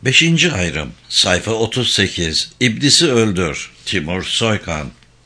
Beşinci ayrım, sayfa 38, İblisi öldür, Timur Soykan.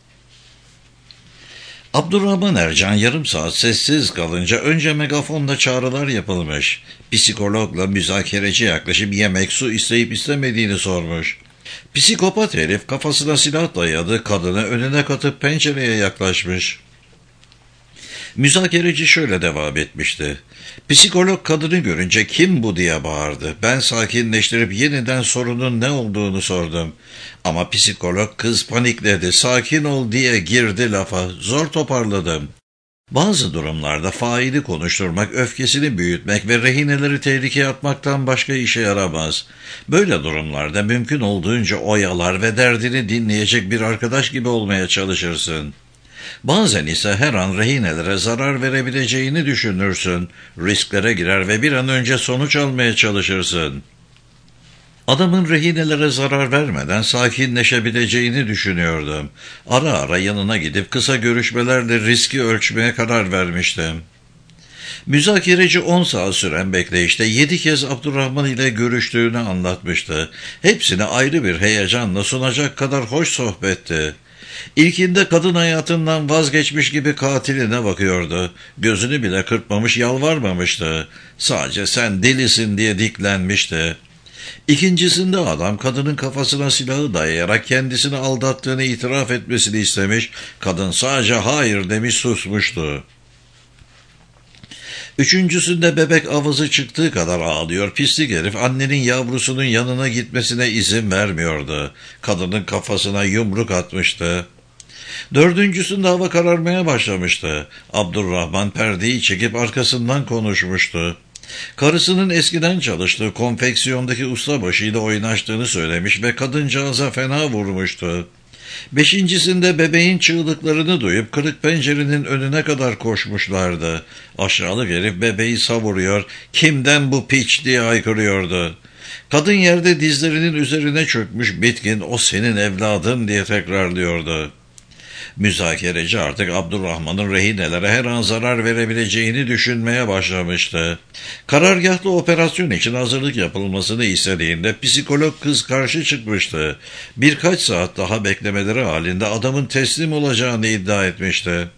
Abdurrahman Ercan yarım saat sessiz kalınca önce megafonda çağrılar yapılmış. Psikologla müzakereci yaklaşıp yemek, su isteyip istemediğini sormuş. Psikopat herif kafasına silah dayadı, kadını önüne katıp pencereye yaklaşmış. Müzakereci şöyle devam etmişti. Psikolog kadını görünce kim bu diye bağırdı. Ben sakinleştirip yeniden sorunun ne olduğunu sordum. Ama psikolog kız panikledi. Sakin ol diye girdi lafa. Zor toparladım. Bazı durumlarda faili konuşturmak, öfkesini büyütmek ve rehineleri tehlikeye atmaktan başka işe yaramaz. Böyle durumlarda mümkün olduğunca oyalar ve derdini dinleyecek bir arkadaş gibi olmaya çalışırsın. Bazen ise her an rehinelere zarar verebileceğini düşünürsün, risklere girer ve bir an önce sonuç almaya çalışırsın. Adamın rehinelere zarar vermeden sakinleşebileceğini düşünüyordum. Ara ara yanına gidip kısa görüşmelerle riski ölçmeye karar vermiştim. Müzakereci 10 saat süren bekleyişte 7 kez Abdurrahman ile görüştüğünü anlatmıştı. Hepsini ayrı bir heyecanla sunacak kadar hoş sohbetti. İlkinde kadın hayatından vazgeçmiş gibi katiline bakıyordu. Gözünü bile kırpmamış, yalvarmamıştı. Sadece sen delisin diye diklenmişti. İkincisinde adam kadının kafasına silahı dayayarak kendisini aldattığını itiraf etmesini istemiş, kadın sadece hayır demiş susmuştu. Üçüncüsünde bebek avazı çıktığı kadar ağlıyor, pislik herif annenin yavrusunun yanına gitmesine izin vermiyordu. Kadının kafasına yumruk atmıştı. Dördüncüsünde hava kararmaya başlamıştı. Abdurrahman perdeyi çekip arkasından konuşmuştu. Karısının eskiden çalıştığı konfeksiyondaki ustabaşıyla oynaştığını söylemiş ve kadıncağıza fena vurmuştu. Beşincisinde bebeğin çığlıklarını duyup kırık pencerenin önüne kadar koşmuşlardı. Aşağılık herif bebeği savuruyor, kimden bu piç diye haykırıyordu. Kadın yerde dizlerinin üzerine çökmüş bitkin, o senin evladın diye tekrarlıyordu. Müzakereci artık Abdurrahman'ın rehinelere her an zarar verebileceğini düşünmeye başlamıştı. Karargâhlı operasyon için hazırlık yapılmasını istediğinde psikolog kız karşı çıkmıştı. Birkaç saat daha beklemeleri halinde adamın teslim olacağını iddia etmişti.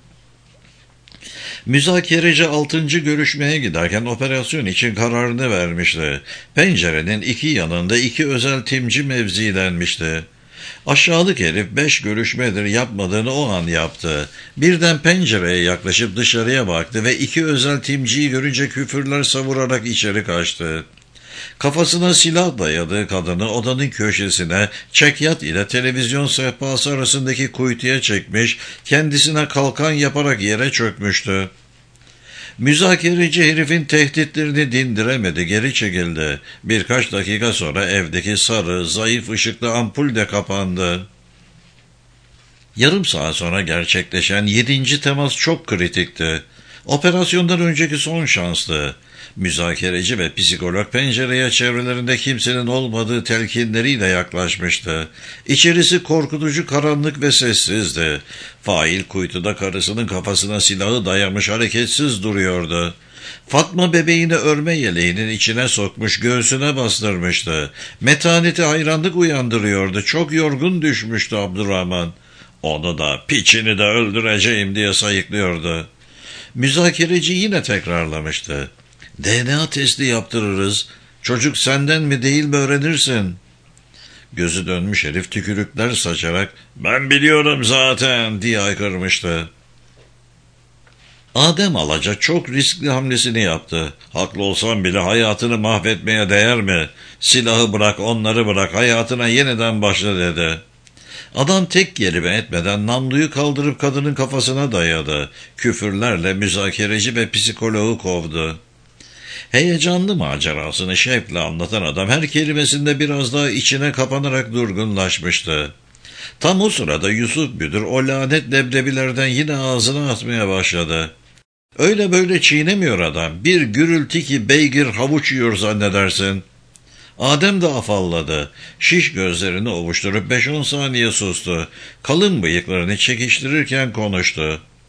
Müzakereci 6. görüşmeye giderken operasyon için kararını vermişti. Pencerenin iki yanında 2 özel timci mevzilenmişti. Aşağılık herif 5 görüşmedir yapmadığını o an yaptı. Birden pencereye yaklaşıp dışarıya baktı ve 2 özel timciyi görünce küfürler savurarak içeri kaçtı. Kafasına silah dayadığı kadını odanın köşesine çekyat ile televizyon sehpası arasındaki kuytuya çekmiş, kendisine kalkan yaparak yere çökmüştü. Müzakereci herifin tehditlerini dindiremedi, geri çekildi. Birkaç dakika sonra evdeki sarı, zayıf ışıklı ampul de kapandı. Yarım saat sonra gerçekleşen 7. temas çok kritikti. Operasyondan önceki son şanstı. Müzakereci ve psikolog pencereye çevrelerinde kimsenin olmadığı telkinleriyle yaklaşmıştı. İçerisi korkutucu karanlık ve sessizdi. Fail kuytuda karısının kafasına silahı dayamış hareketsiz duruyordu. Fatma bebeğini örme yeleğinin içine sokmuş, göğsüne bastırmıştı. Metaneti hayranlık uyandırıyordu. Çok yorgun düşmüştü Abdurrahman. Onu da, piçini de öldüreceğim diye sayıklıyordu. Müzakereci yine tekrarlamıştı. DNA testi yaptırırız. Çocuk senden mi değil mi öğrenirsin. Gözü dönmüş herif tükürükler saçarak ben biliyorum zaten diye haykırmıştı. Adem Alaca çok riskli hamlesini yaptı. Haklı olsam bile hayatını mahvetmeye değer mi? Silahı bırak, onları bırak, hayatına yeniden başla dedi. Adam tek kelime etmeden namluyu kaldırıp kadının kafasına dayadı. Küfürlerle müzakereci ve psikoloğu kovdu. Heyecanlı macerasını şevkle anlatan adam her kelimesinde biraz daha içine kapanarak durgunlaşmıştı. Tam o sırada Yusuf Müdür o lanet leblebilerden yine ağzına atmaya başladı. Öyle böyle çiğnemiyor adam. Bir gürültü ki beygir havuç yiyor zannedersin. Adem de afalladı. Şiş gözlerini ovuşturup 5-10 saniye sustu. Kalın bıyıklarını çekiştirirken konuştu.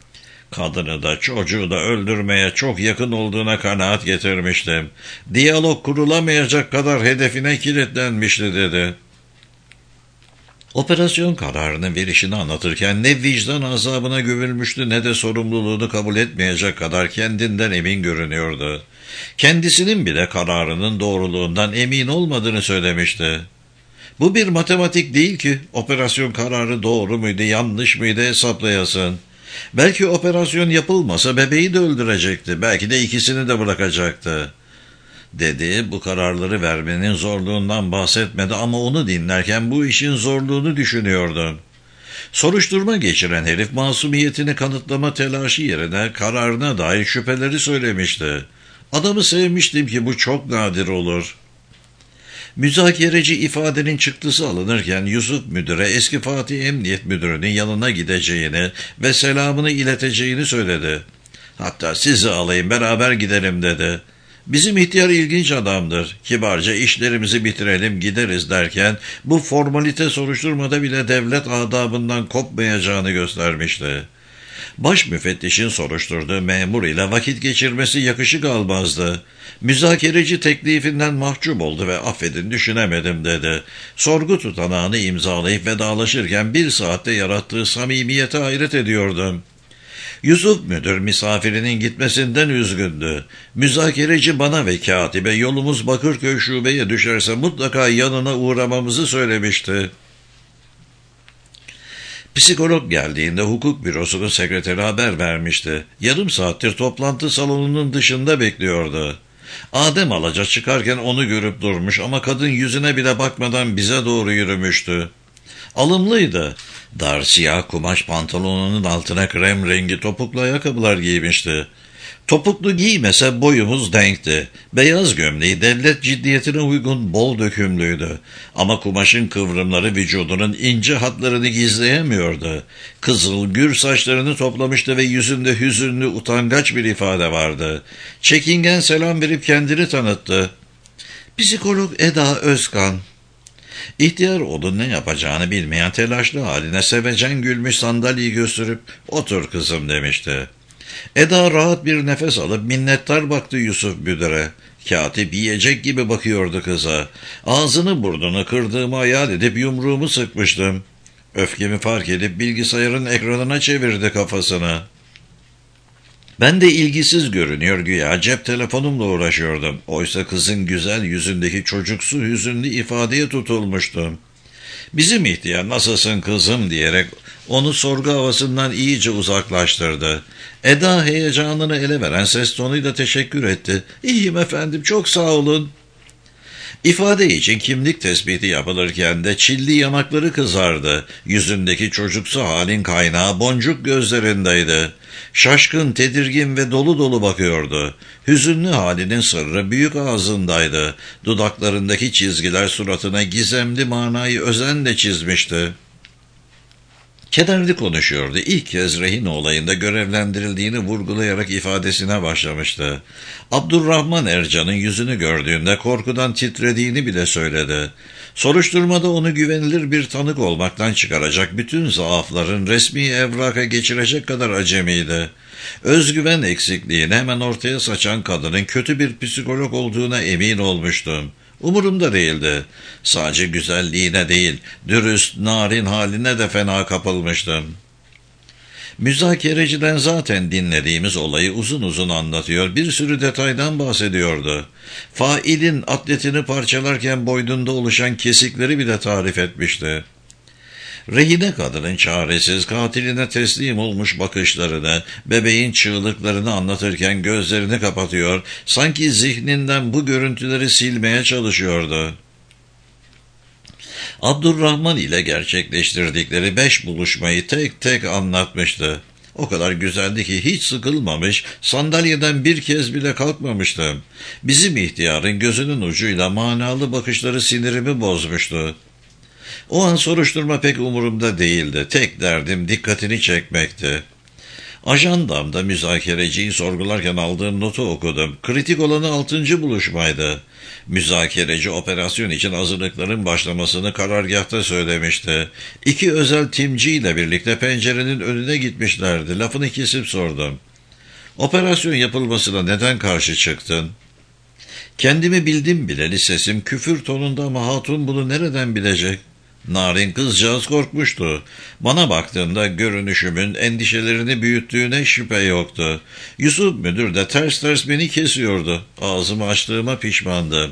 Kadını da çocuğu da öldürmeye çok yakın olduğuna kanaat getirmiştim. Diyalog kurulamayacak kadar hedefine kilitlenmişti dedi. Operasyon kararının verişini anlatırken ne vicdan azabına gömülmüştü ne de sorumluluğunu kabul etmeyecek kadar kendinden emin görünüyordu. Kendisinin bile kararının doğruluğundan emin olmadığını söylemişti. Bu bir matematik değil ki operasyon kararı doğru muydu yanlış mıydı hesaplayasın. Belki operasyon yapılmasa bebeği de öldürecekti, belki de ikisini de bırakacaktı. Dedi, bu kararları vermenin zorluğundan bahsetmedi ama onu dinlerken bu işin zorluğunu düşünüyordum. Soruşturma geçiren herif masumiyetini kanıtlama telaşı yerine kararına dair şüpheleri söylemişti. Adamı sevmiştim ki bu çok nadir olur. Müzakereci ifadenin çıktısı alınırken Yusuf müdüre eski Fatih Emniyet Müdürü'nün yanına gideceğini ve selamını ileteceğini söyledi. Hatta sizi alayım beraber gidelim dedi. Bizim ihtiyar ilginç adamdır. Kibarca işlerimizi bitirelim gideriz derken bu formalite soruşturmada bile devlet adabından kopmayacağını göstermişti. Baş müfettişin soruşturduğu memur ile vakit geçirmesi yakışık almazdı. Müzakereci teklifinden mahcup oldu ve affedin düşünemedim dedi. Sorgu tutanağını imzalayıp vedalaşırken bir saatte yarattığı samimiyete hayret ediyordum. Yusuf müdür misafirinin gitmesinden üzgündü. Müzakereci bana ve katibe yolumuz Bakırköy şubeye düşerse mutlaka yanına uğramamızı söylemişti. Psikolog geldiğinde hukuk bürosunun sekreteri haber vermişti. Yarım saattir toplantı salonunun dışında bekliyordu. Adem Alaca çıkarken onu görüp durmuş ama kadın yüzüne bile bakmadan bize doğru yürümüştü. Alımlıydı. Dar siyah kumaş pantolonunun altına krem rengi topuklu ayakkabılar giymişti. Topuklu giymese boyumuz denkti. Beyaz gömleği devlet ciddiyetine uygun bol dökümlüydü. Ama kumaşın kıvrımları vücudunun ince hatlarını gizleyemiyordu. Kızıl gür saçlarını toplamıştı ve yüzünde hüzünlü utangaç bir ifade vardı. Çekingen selam verip kendini tanıttı. Psikolog Eda Özkan. İhtiyar onun ne yapacağını bilmeyen telaşlı haline sevecen gülmüş sandalyeyi gösterip otur kızım demişti. Eda rahat bir nefes alıp minnettar baktı Yusuf müdüre. Katip yiyecek gibi bakıyordu kıza. Ağzını burnunu kırdığımı hayal edip yumruğumu sıkmıştım. Öfkemi fark edip bilgisayarın ekranına çevirdi kafasını. Ben de ilgisiz görünüyor güya cep telefonumla uğraşıyordum. Oysa kızın güzel yüzündeki çocuksu hüzünlü ifadeye tutulmuştum. Bizim ihtiyar nasılsın kızım diyerek onu sorgu havasından iyice uzaklaştırdı. Eda heyecanını ele veren ses tonuyla teşekkür etti. İyiyim efendim çok sağ olun. İfade için kimlik tespiti yapılırken de çilli yanakları kızardı. Yüzündeki çocuksu halin kaynağı boncuk gözlerindeydi. Şaşkın, tedirgin ve dolu dolu bakıyordu. Hüzünlü halinin sırrı büyük ağzındaydı. Dudaklarındaki çizgiler suratına gizemli manayı özenle çizmişti. Kederli konuşuyordu. İlk kez rehin olayında görevlendirildiğini vurgulayarak ifadesine başlamıştı. Abdurrahman Ercan'ın yüzünü gördüğünde korkudan titrediğini bile söyledi. Soruşturmada onu güvenilir bir tanık olmaktan çıkaracak bütün zaafların resmi evraka geçirecek kadar acemiydi. Özgüven eksikliğini hemen ortaya saçan kadının kötü bir psikolog olduğuna emin olmuştum. Umurumda değildi. Sadece güzelliğine değil, dürüst, narin haline de fena kapılmıştım. Müzakereciden zaten dinlediğimiz olayı uzun uzun anlatıyor, bir sürü detaydan bahsediyordu. Failin atletini parçalarken boynunda oluşan kesikleri bile tarif etmişti. Rehine kadının çaresiz, katiline teslim olmuş bakışlarını, bebeğin çığlıklarını anlatırken gözlerini kapatıyor, sanki zihninden bu görüntüleri silmeye çalışıyordu. Abdurrahman ile gerçekleştirdikleri 5 buluşmayı tek tek anlatmıştı. O kadar güzeldi ki hiç sıkılmamış, sandalyeden bir kez bile kalkmamıştım. Bizim ihtiyarın gözünün ucuyla manalı bakışları sinirimi bozmuştu. O an soruşturma pek umurumda değildi. Tek derdim dikkatini çekmekti. Ajandamda müzakereciyi sorgularken aldığım notu okudum. Kritik olanı 6. buluşmaydı. Müzakereci operasyon için hazırlıkların başlamasını karargâhta söylemişti. 2 özel timciyle birlikte pencerenin önüne gitmişlerdi. Lafını kesip sordum. Operasyon yapılmasına neden karşı çıktın? Kendimi bildim bileli sesim küfür tonunda ama hatun bunu nereden bilecek? Narin kızcağız korkmuştu. Bana baktığında görünüşümün endişelerini büyüttüğüne şüphe yoktu. Yusuf müdür de ters ters beni kesiyordu. Ağzımı açtığıma pişmandım.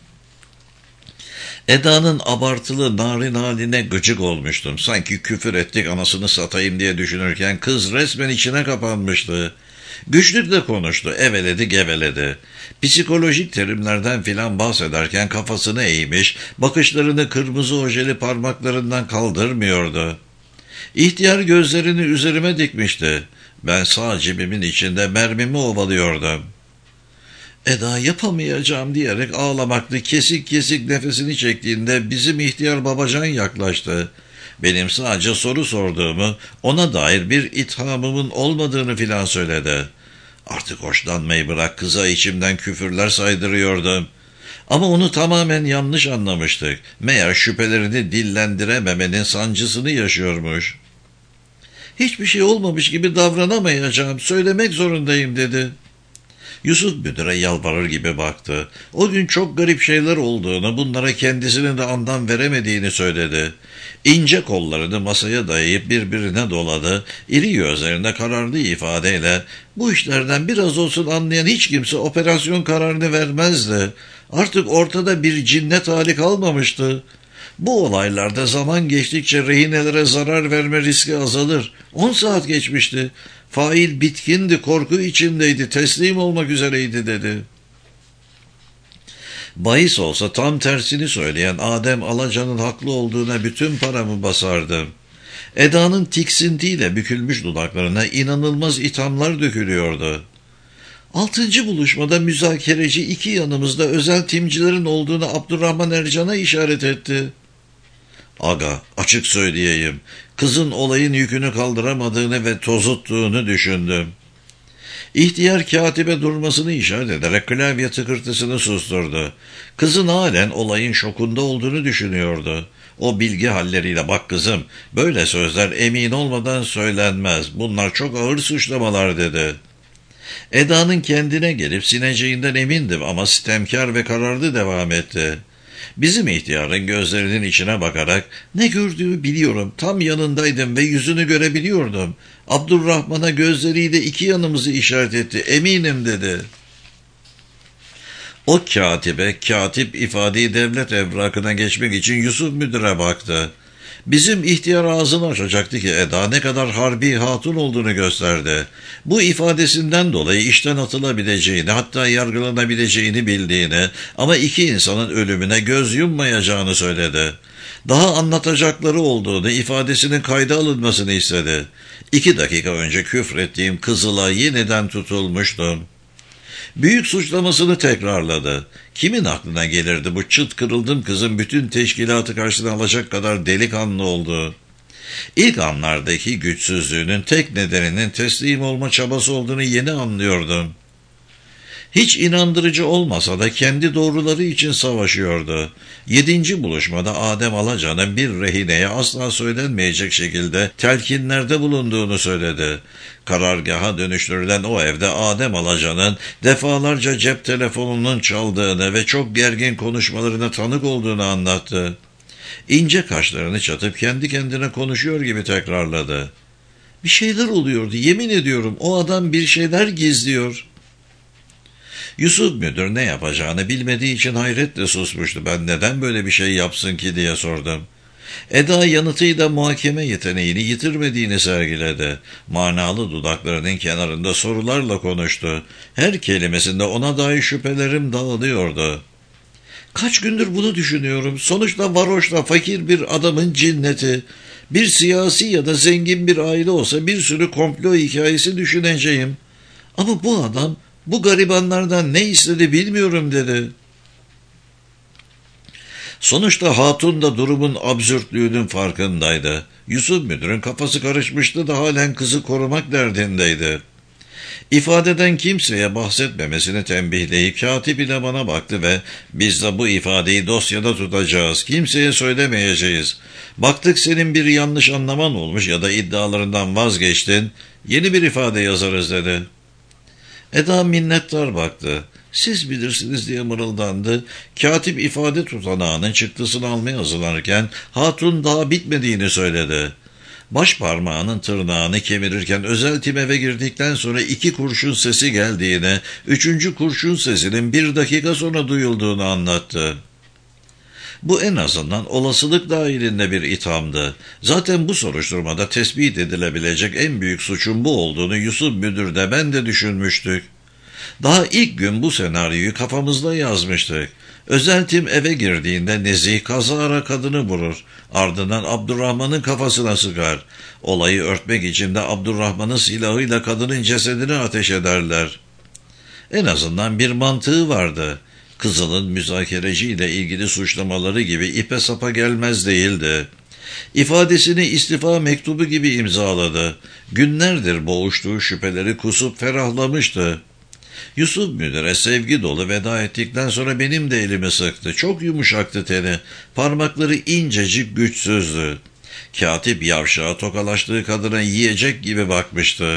Eda'nın abartılı narin haline gıcık olmuştum. Sanki küfür ettik anasını satayım diye düşünürken kız resmen içine kapanmıştı. Güçlükle konuştu, eveledi geveledi. Psikolojik terimlerden filan bahsederken kafasını eğmiş, bakışlarını kırmızı ojeli parmaklarından kaldırmıyordu. İhtiyar gözlerini üzerime dikmişti. Ben sağ cebimin içinde mermimi ovalıyordum. Eda yapamayacağım diyerek ağlamaklı, kesik kesik nefesini çektiğinde bizim ihtiyar babacan yaklaştı. Benim sadece soru sorduğumu, ona dair bir ithamımın olmadığını filan söyledi. Artık hoşlanmayı bırak, kıza içimden küfürler saydırıyordum. Ama onu tamamen yanlış anlamıştık. Meğer şüphelerini dillendirememenin sancısını yaşıyormuş. Hiçbir şey olmamış gibi davranamayacağım, söylemek zorundayım dedi. Yusuf müdüre yalvarır gibi baktı. O gün çok garip şeyler olduğunu, bunlara kendisinin de anlam veremediğini söyledi. İnce kollarını masaya dayayıp birbirine doladı. İri gözlerinde kararlı ifadeyle, bu işlerden biraz olsun anlayan hiç kimse operasyon kararını vermezdi. Artık ortada bir cinnet hali kalmamıştı. Bu olaylarda zaman geçtikçe rehinelere zarar verme riski azalır. 10 saat geçmişti. Fail bitkindi, korku içindeydi, teslim olmak üzereydi dedi. Bahis olsa tam tersini söyleyen Adem Alacan'ın haklı olduğuna bütün paramı basardım. Eda'nın tiksintiyle bükülmüş dudaklarına inanılmaz ithamlar dökülüyordu. 6. buluşmada müzakereci 2 yanımızda özel timcilerin olduğunu Abdurrahman Ercan'a işaret etti. Aga, açık söyleyeyim, kızın olayın yükünü kaldıramadığını ve tozuttuğunu düşündüm. İhtiyar katibe durmasını işaret ederek klavye tıkırtısını susturdu. Kızın halen olayın şokunda olduğunu düşünüyordu. O bilgi halleriyle, bak kızım, böyle sözler emin olmadan söylenmez, bunlar çok ağır suçlamalar dedi. Eda'nın kendine gelip sineceğinden emindim ama sitemkar ve kararlı devam etti. Bizim ihtiyarın gözlerinin içine bakarak, ne gördüğümü biliyorum, tam yanındaydım ve yüzünü görebiliyordum. Abdurrahman'a gözleriyle 2 yanımızı işaret etti, eminim dedi. O katip ifadeyi devlet evrakına geçmek için Yusuf müdüre baktı. Bizim ihtiyar ağzını açacaktı ki Eda ne kadar harbi hatun olduğunu gösterdi. Bu ifadesinden dolayı işten atılabileceğini, hatta yargılanabileceğini bildiğini ama 2 insanın ölümüne göz yummayacağını söyledi. Daha anlatacakları olduğunu, ifadesinin kayda alınmasını istedi. 2 dakika önce küfrettiğim Kızıl'a yeniden tutulmuştum. Büyük suçlamasını tekrarladı. Kimin aklına gelirdi bu çıt kırıldım kızın bütün teşkilatı karşısına alacak kadar delikanlı olduğu? İlk anlardaki güçsüzlüğünün tek nedeninin teslim olma çabası olduğunu yeni anlıyordum. Hiç inandırıcı olmasa da kendi doğruları için savaşıyordu. 7. buluşmada Adem Alacan'ın bir rehineye asla söylenmeyecek şekilde telkinlerde bulunduğunu söyledi. Karargaha dönüştürülen o evde Adem Alacan'ın defalarca cep telefonunun çaldığını ve çok gergin konuşmalarına tanık olduğunu anlattı. İnce kaşlarını çatıp kendi kendine konuşuyor gibi tekrarladı. Bir şeyler oluyordu, yemin ediyorum, o adam bir şeyler gizliyor. Yusuf müdür ne yapacağını bilmediği için hayretle susmuştu. Ben neden böyle bir şey yapsın ki diye sordum. Eda yanıtıyla muhakeme yeteneğini yitirmediğini sergiledi. Manalı dudaklarının kenarında sorularla konuştu. Her kelimesinde ona dair şüphelerim dağılıyordu. Kaç gündür bunu düşünüyorum. Sonuçta varoşla fakir bir adamın cinneti. Bir siyasi ya da zengin bir aile olsa bir sürü komplo hikayesi düşüneceğim. Ama bu adam bu garibanlardan ne istedi bilmiyorum dedi. Sonuçta hatun da durumun absürtlüğünün farkındaydı. Yusuf müdürün kafası karışmıştı da halen kızı korumak derdindeydi. İfadeden kimseye bahsetmemesini tembihleyip katip ile bana baktı ve biz de bu ifadeyi dosyada tutacağız, kimseye söylemeyeceğiz. Baktık senin bir yanlış anlaman olmuş ya da iddialarından vazgeçtin, yeni bir ifade yazarız dedi. Eda minnettar baktı. Siz bilirsiniz diye mırıldandı. Katip ifade tutanağının çıktısını almaya hazırlanırken hatun daha bitmediğini söyledi. Baş parmağının tırnağını kemirirken özel tim eve girdikten sonra 2 kurşun sesi geldiğini, 3. kurşun sesinin 1 dakika sonra duyulduğunu anlattı. Bu en azından olasılık dahilinde bir ithamdı. Zaten bu soruşturmada tespit edilebilecek en büyük suçun bu olduğunu Yusuf müdür de ben de düşünmüştük. Daha ilk gün bu senaryoyu kafamızda yazmıştık. Özel tim eve girdiğinde Nezih kazara kadını vurur. Ardından Abdurrahman'ın kafasına sıkar. Olayı örtmek için de Abdurrahman'ın silahıyla kadının cesedini ateş ederler. En azından bir mantığı vardı. Kızıl'ın müzakereciyle ilgili suçlamaları gibi ipe sapa gelmez değildi. İfadesini istifa mektubu gibi imzaladı. Günlerdir boğuştuğu şüpheleri kusup ferahlamıştı. Yusuf müdüre sevgi dolu veda ettikten sonra benim de elimi sıktı. Çok yumuşaktı teni. Parmakları incecik, güçsüzdü. Katip yavşağa tokalaştığı kadına yiyecek gibi bakmıştı.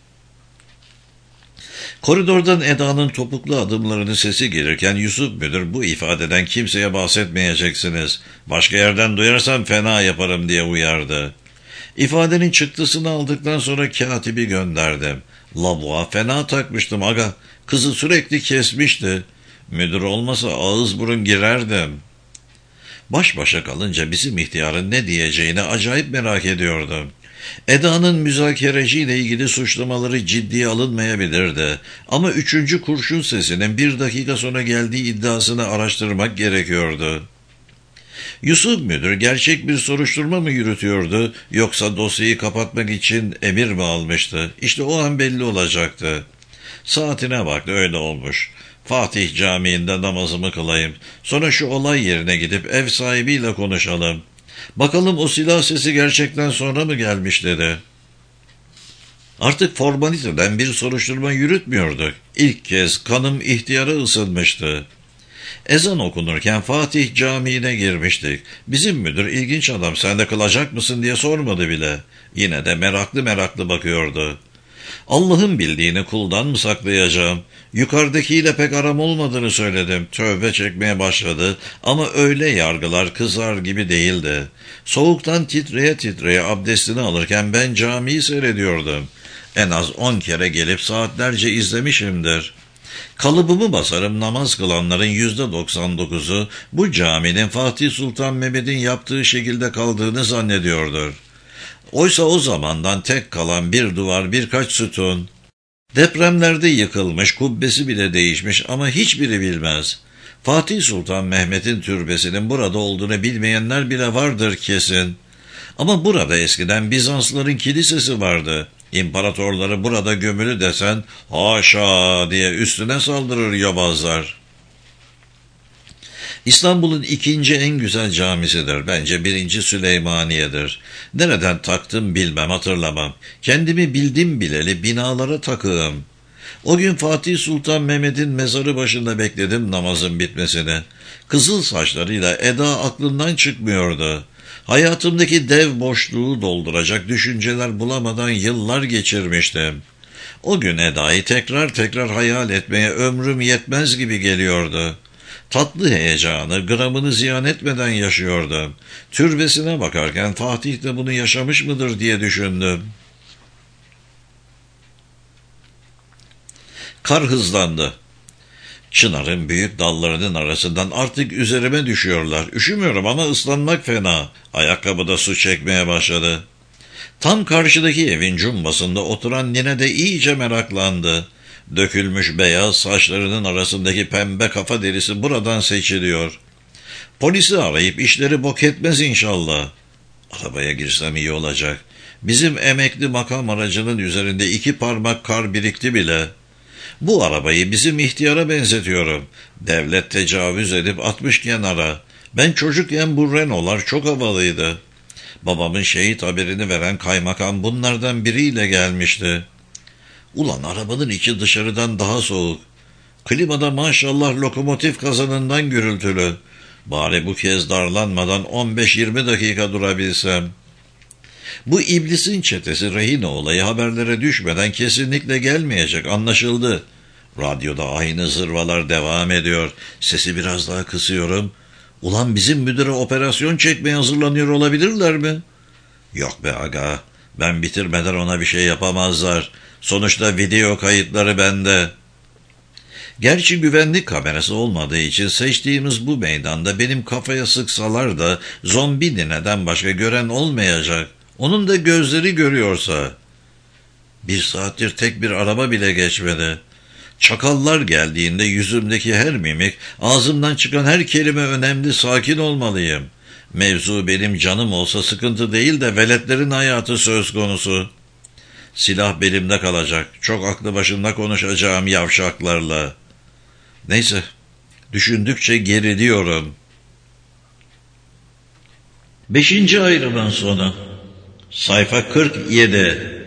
Koridordan Eda'nın topuklu adımlarının sesi gelirken Yusuf müdür bu ifadeden kimseye bahsetmeyeceksiniz. Başka yerden duyarsam fena yaparım diye uyardı. İfadenin çıktısını aldıktan sonra katibi gönderdim. Lavuğa fena takmıştım aga. Kızı sürekli kesmişti. Müdür olmasa ağız burun girerdim. Baş başa kalınca bizim ihtiyarın ne diyeceğini acayip merak ediyordum. Eda'nın müzakereciyle ilgili suçlamaları ciddiye alınmayabilirdi. Ama 3. kurşun sesinin 1 dakika sonra geldiği iddiasını araştırmak gerekiyordu. Yusuf müdür gerçek bir soruşturma mı yürütüyordu yoksa dosyayı kapatmak için emir mi almıştı? İşte o an belli olacaktı. Saatine baktı, öyle olmuş. Fatih Camii'nde namazımı kılayım. Sonra şu olay yerine gidip ev sahibiyle konuşalım. Bakalım o silah sesi gerçekten sonra mı gelmiş dedi. Artık formaliteden bir soruşturma yürütmüyorduk. İlk kez kanım ihtiyara ısınmıştı. Ezan okunurken Fatih Camii'ne girmiştik. Bizim müdür ilginç adam sen de kılacak mısın diye sormadı bile. Yine de meraklı bakıyordu. Allah'ın bildiğini kuldan mı saklayacağım? Yukarıdakiyle pek aram olmadığını söyledim. Tövbe çekmeye başladı ama öyle yargılar kızar gibi değildi. Soğuktan titreye abdestini alırken ben camiyi seyrediyordum. En az 10 kere gelip saatlerce izlemişimdir. Kalıbımı basarım namaz kılanların %99'u bu caminin Fatih Sultan Mehmet'in yaptığı şekilde kaldığını zannediyordur. Oysa o zamandan tek kalan bir duvar birkaç sütun. Depremlerde yıkılmış, kubbesi bile değişmiş ama hiçbiri bilmez. Fatih Sultan Mehmet'in türbesinin burada olduğunu bilmeyenler bile vardır kesin. Ama burada eskiden Bizansların kilisesi vardı. İmparatorları burada gömülü desen, haşa diye üstüne saldırır yobazlar. İstanbul'un 2. en güzel camisidir. Bence 1. Süleymaniye'dir. Nereden taktım bilmem, hatırlamam. Kendimi bildim bileli binalara takığım. O gün Fatih Sultan Mehmet'in mezarı başında bekledim namazın bitmesini. Kızıl saçlarıyla Eda aklımdan çıkmıyordu. Hayatımdaki dev boşluğu dolduracak düşünceler bulamadan yıllar geçirmiştim. O gün Eda'yı tekrar hayal etmeye ömrüm yetmez gibi geliyordu. Tatlı heyecanı gramını ziyan etmeden yaşıyordum. Türbesine bakarken Fatih de bunu yaşamış mıdır diye düşündüm. Kar hızlandı. Çınarın büyük dallarının arasından artık üzerime düşüyorlar. Üşümüyorum ama ıslanmak fena. Ayakkabıda su çekmeye başladı. Tam karşıdaki evin cumbasında oturan nine de iyice meraklandı. Dökülmüş beyaz saçlarının arasındaki pembe kafa derisi buradan seçiliyor. Polisi arayıp işleri bok etmez inşallah. Arabaya girsem iyi olacak. Bizim emekli makam aracının üzerinde 2 parmak kar birikti bile. Bu arabayı bizim ihtiyara benzetiyorum. Devlet tecavüz edip atmış kenara. Ben çocukken bu Renault'lar çok havalıydı. Babamın şehit haberini veren kaymakam bunlardan biriyle gelmişti. Ulan arabanın içi dışarıdan daha soğuk. Klimada maşallah lokomotif kazanından gürültülü. Bari bu kez darlanmadan 15-20 dakika durabilsem. Bu iblisin çetesi rehin olayı haberlere düşmeden kesinlikle gelmeyecek, anlaşıldı. Radyoda aynı zırvalar devam ediyor. Sesi biraz daha kısıyorum. Ulan bizim müdüre operasyon çekmeye hazırlanıyor olabilirler mi? Yok be aga, ben bitirmeden ona bir şey yapamazlar. Sonuçta video kayıtları bende. Gerçi güvenlik kamerası olmadığı için seçtiğimiz bu meydanda benim kafaya sıksalar da zombi nineden başka gören olmayacak. Onun da gözleri görüyorsa. 1 saattir tek bir araba bile geçmedi. Çakallar geldiğinde yüzümdeki her mimik, ağzımdan çıkan her kelime önemli, sakin olmalıyım. Mevzu benim canım olsa sıkıntı değil de veletlerin hayatı söz konusu. Silah belimde kalacak. Çok aklı başında konuşacağım yavşaklarla. Neyse, düşündükçe geriliyorum. 5. ayrımın sonu. Sayfa 47.